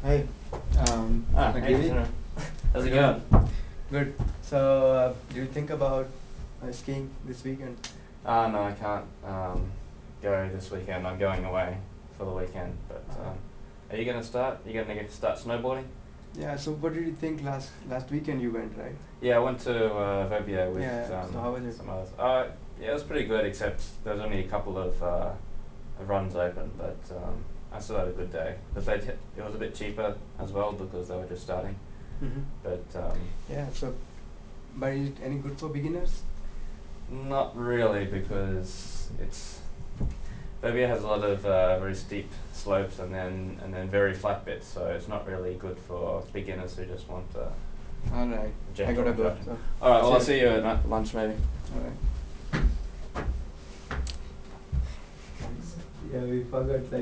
Hey, Hey, McGeady. Tanner. How's it Yeah. going? Good. So, do you think about skiing this weekend? No, I can't go this weekend. I'm going away for the weekend. But Uh, are you gonna start? You gonna start snowboarding? yeah. So, what did you think last weekend you went, right? Yeah, I went to Verbier with Yeah. So, how was it? some others. Yeah, it was pretty good. Except there was only a couple of runs open, but I still had a good day. Because it was a bit cheaper as well because they were just starting. Mm-hmm. But Yeah. So, but is it any good for beginners? not really because it's Bobia has a lot of very steep slopes and then very flat bits, so it's not really good for beginners who just want All right. I gentle gotta go. instruction. So, All right, well I'll cheers. see you at lunch maybe. All right. Yeah, we forgot like.